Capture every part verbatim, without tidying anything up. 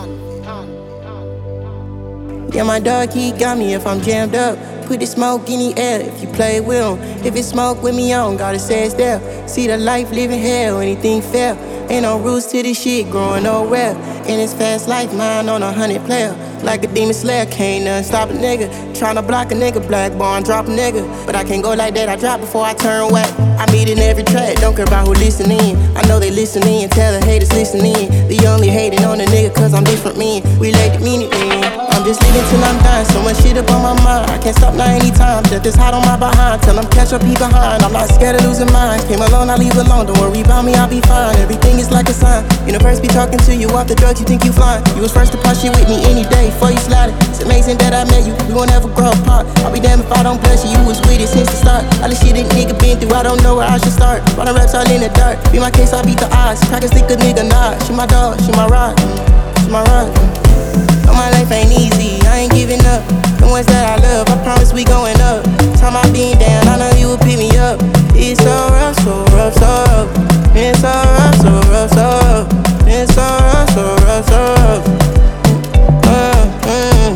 Yeah, my dog, he got me if I'm jammed up. Put the smoke in the air if you play with him. If it's smoke with me, I don't gotta say it's there. See the life living hell, anything fair. Ain't no rules to this shit, growing nowhere. In this fast life, mine on a hundred player. Like a demon slayer, can't nothing stop a nigga. Tryna block a nigga, black bond, drop a nigga. But I can't go like that, I drop before I turn whack. I meet in every track, don't care about who listening. I know they listening, tell the haters listening. They only hating on a nigga cause I'm different mean. We like the meaning, I'm just living till I'm dying, so much shit up on my mind. I can't stop now anytime, just this hot on my behind. Tell them catch up, he behind, I'm not scared of losing mine. Came alone, I leave alone, don't worry about me, I'll be fine. Everything is like a sign, universe be talking to you off the drugs, you think you flying. You was first to punch shit with me any day, before you sliding. It's amazing that I met you, we won't ever grow apart. I'll be damned if I don't bless you, you was with it since the start. All the shit a nigga been through, I don't know where I should start. Running raps all in the dark, be my case, I beat the odds. Crack a stick a nigga, nah, she my dog, she my ride, she my ride. No, my life ain't easy, I ain't giving up. The ones that I love, I promise we going up. Time I been down, I know you would pick me up. It's so rough, so rough, so rough. It's so rough, so rough, so rough. It's so rough, so rough, so rough. Uh, mm,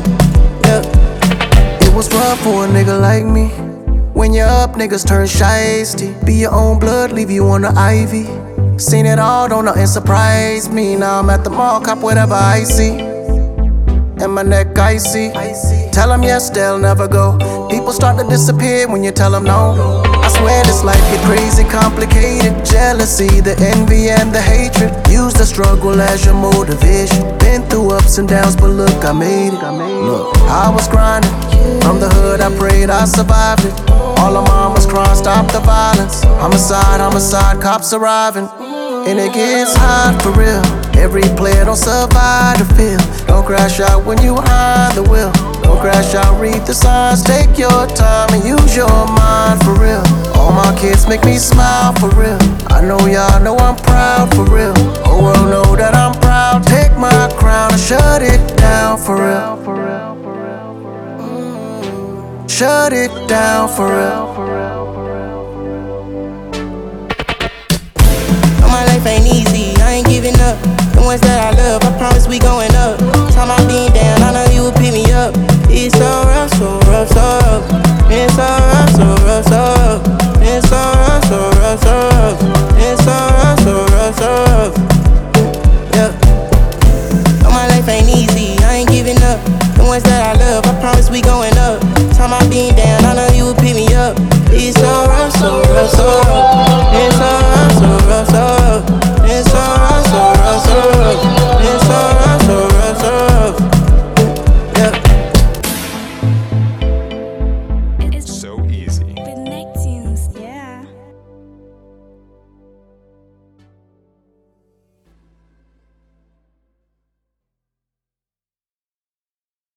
yeah. It was rough for a nigga like me. When you're up, niggas turn shiesty. Be your own blood, leave you on the ivy. Seen it all, don't nothing surprise me. Now I'm at the mall, cop whatever I see. And my neck icy. Tell them yes, they'll never go. People start to disappear when you tell them no. I swear this life get crazy, complicated. Jealousy, the envy and the hatred. Use the struggle as your motivation. Been through ups and downs, but look, I made it. Look, I was grinding. From the hood, I prayed, I survived it. All the mamas crying, stop the violence. Homicide, homicide, cops arriving. And it gets hard for real. Every player don't survive the field. Don't crash out when you behind the wheel. Don't crash out, read the signs. Take your time and use your mind for real. All my kids make me smile for real. I know y'all know I'm proud for real. Whole world know that I'm proud. Take my crown and shut it down for real. Shut it down for real. My life ain't easy, I ain't giving up. The ones that I love, I promise we going up. Time I been down, I know you would pick me up. It's so rough, so rough, so rough. It's so rough, so rough, so rough. It's so rough, so rough, so rough. It's so rough, so rough, so rough. Yeah. No, my life ain't easy, I ain't giving up. The ones that I love, I promise we going up. Time I been down, I know you would pick me up. It's so rough, so rough, so rough.